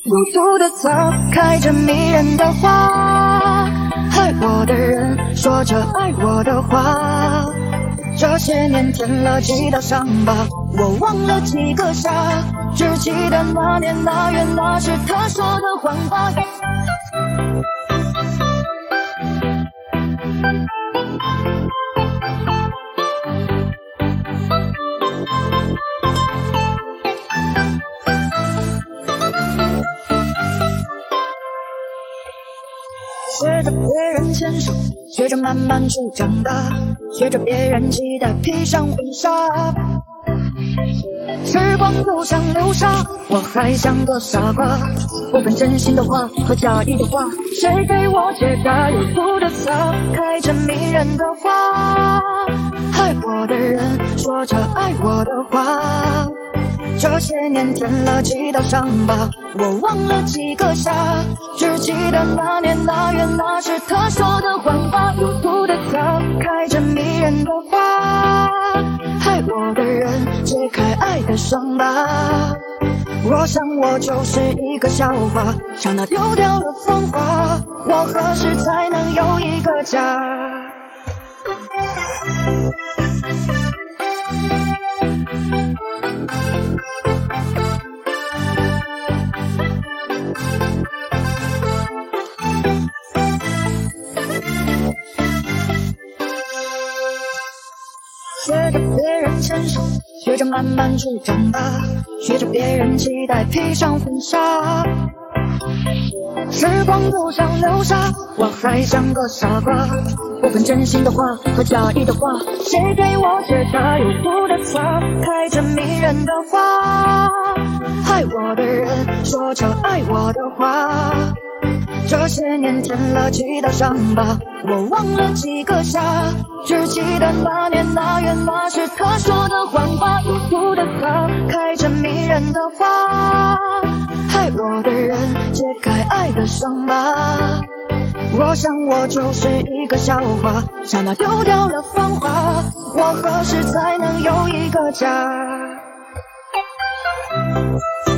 孤独的草，开着迷人的花，爱我的人说着爱我的话。这些年添了几道伤疤，我忘了几个夏，只记得那年那月那时他说的谎话。学着别人牵手，学着慢慢去长大，学着别人期待披上婚纱。时光就像流沙，我还像个傻瓜，不分真心的话和假意的话，谁给我解答？有毒的草，开着迷人的花，爱我的人说着爱我的话。这些年添了几道伤疤，我忘了几个夏，只记得那年那月那时他说的谎话。有毒的草，开着迷人的花，爱我的人解开爱的伤疤。我想我就是一个笑话，刹那丢掉了芳华，我何时才能有一个家？学着别人牵手，学着慢慢去长大，学着别人期待披上婚纱。时光就像流沙，我还像个傻瓜，不分真心的话和假意的话，谁给我解答？有毒的草，开着迷人的花，爱我的人说着爱我的话。这些年添了几道伤疤，我忘了几个夏，只记得那年那月那时他说的谎话。有毒的草，开着迷人的花，爱我的人解开爱的伤疤。我想我就是一个笑话，刹那丢掉了芳华，我何时才能有一个家？